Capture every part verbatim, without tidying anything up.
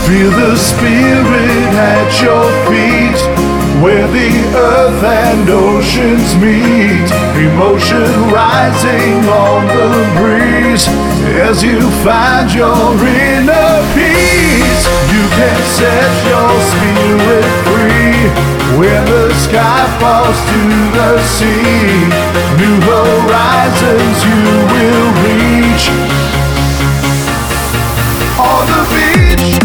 Feel the spirit at your feet, where the earth and oceans meet. Emotion rising on the breeze as you find your inner peace. You can set your spirit free when the sky falls to the sea. New horizons you will reach on the beach.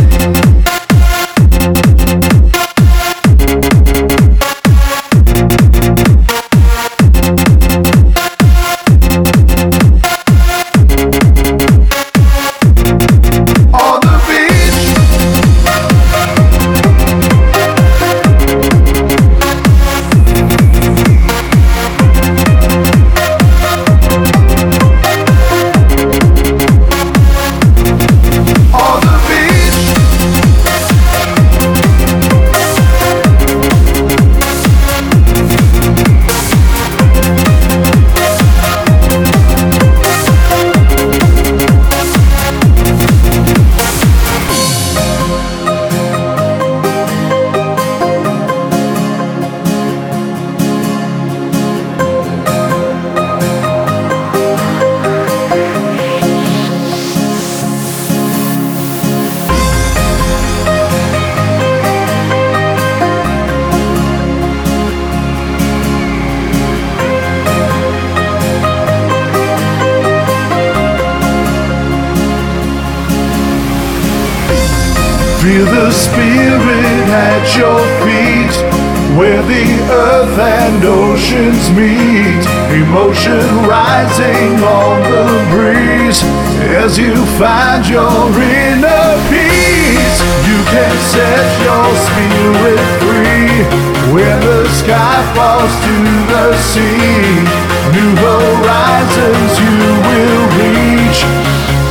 Feel the spirit at your feet, where the earth and oceans meet. Emotion rising on the breeze as you find your inner peace. You can set your spirit free when the sky falls to the sea. New horizons you will reach